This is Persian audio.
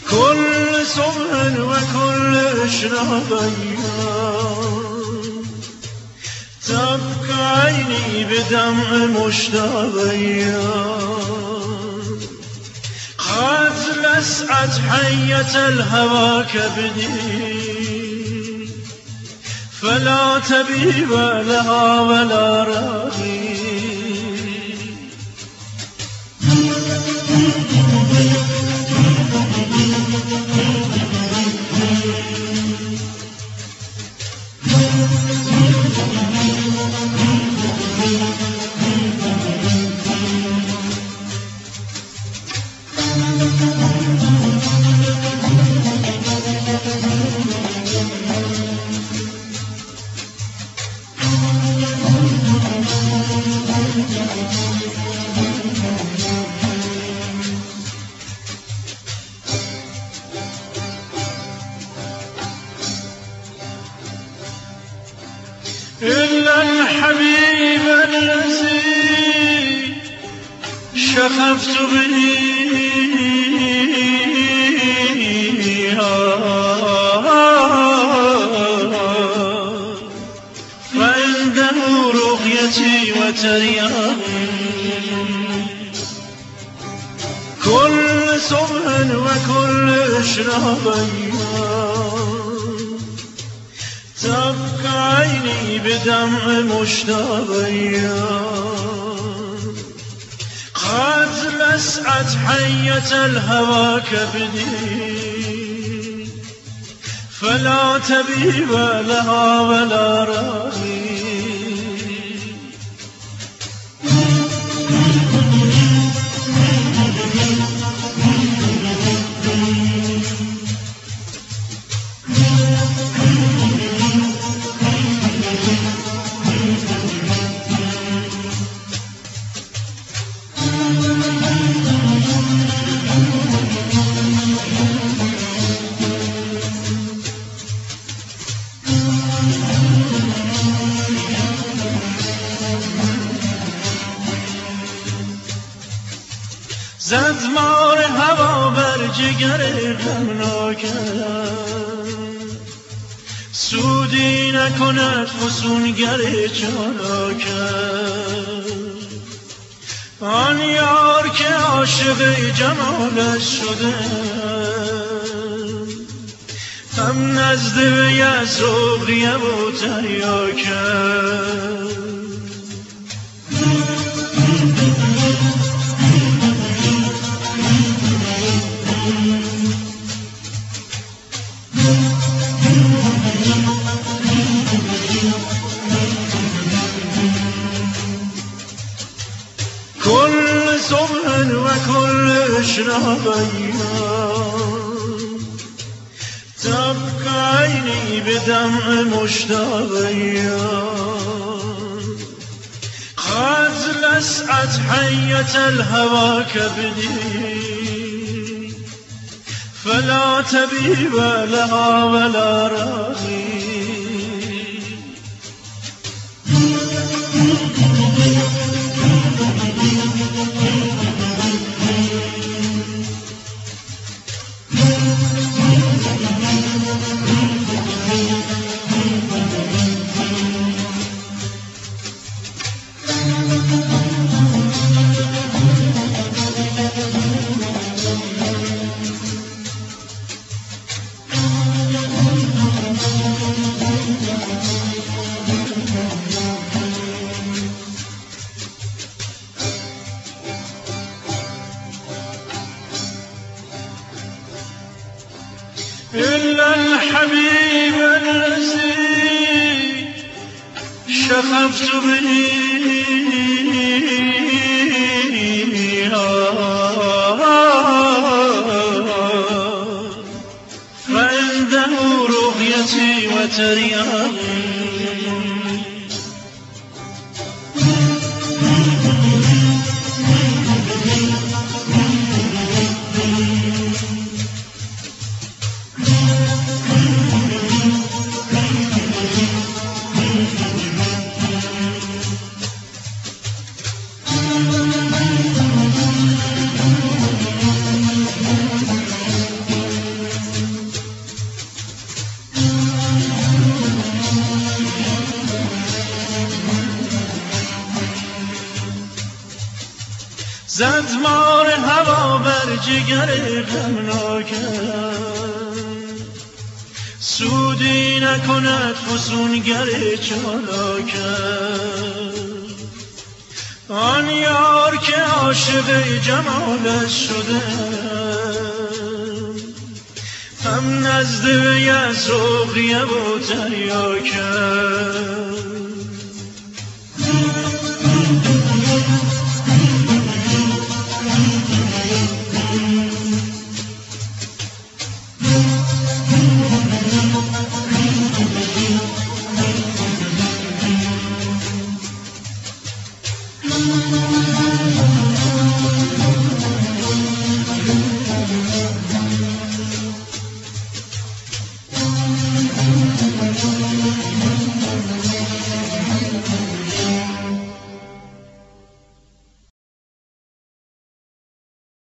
كل صبح وكل إشراق أيام تبكى عيني بدمع مشتاق أيام قد لسعت حية الهوى كبدي فلا طبيب لها ولا راقي إلا الحبيب الذي شغفت به فعنده رقيتي وترياقي كل صبح وكل إشراق أيام تبكى عيني بدمع مشتاق أيام قد لسعت حية الهوى كبدي فلا طبيب لها ولا راقي زد مار هوا بر جگر غمناکم سودی نکند فسونگر چالاکم آن یار که عاشق جمالش شده هم نزد وی از رقیه و تریاکم كل صبح وكل إشراق أيام تبكى عيني بدمع مشتاق أيام قد لسعت حية الهوى كبدي فلا طبيب لها ولا راقي إلا الحبيب الذي شغفت به فعنده رقيتي وترياقي زد مار هوا بر جگر غمناکم سودی نکند فسونگر چالاکم آن یار که عاشق جمالش شده هم نزد وی ساقیه و تریاکم